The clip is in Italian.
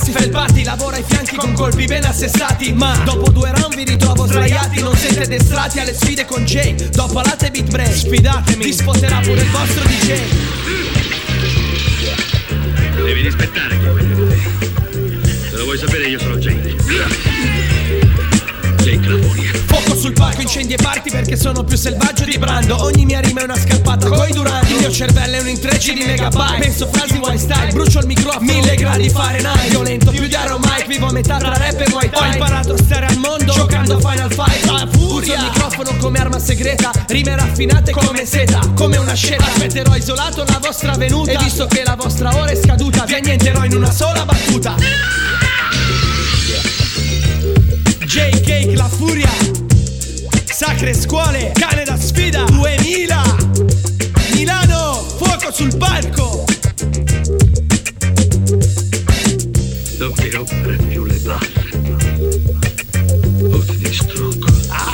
si fa il party, lavora ai fianchi con colpi ben assestati. Ma dopo 2 round vi ritrovo sdraiati, non siete addestrati alle sfide con Jay. Dopo latte beat break, sfidatemi, vi spotterà pure il vostro DJ. Devi rispettare chi vuoi. Se lo vuoi sapere io sono Jake. Jake la furia. Fuoco sul palco, incendi e parti perché sono più selvaggio di Brando. Ogni mia rima è una scarpata coi Durant. Il mio cervello è un intreccio di megabyte. Penso frasi wild style, brucio il microfono 1000 gradi Fahrenheit. Violento più di Iron Mike, vivo a metà tra rap e Muay Thai. Ho imparato a stare al mondo giocando Final Fight. La furia, uso il microfono come arma segreta, rime raffinate come seta, come una sceta. Aspetterò isolato la vostra venuta, e visto che la vostra ora è scaduta, vi annienterò in una sola battuta. J-Cake la furia, sacre scuole, cane da sfida 2000, Milano, fuoco sul palco. Non mi rompere più le balle o ti distruggo.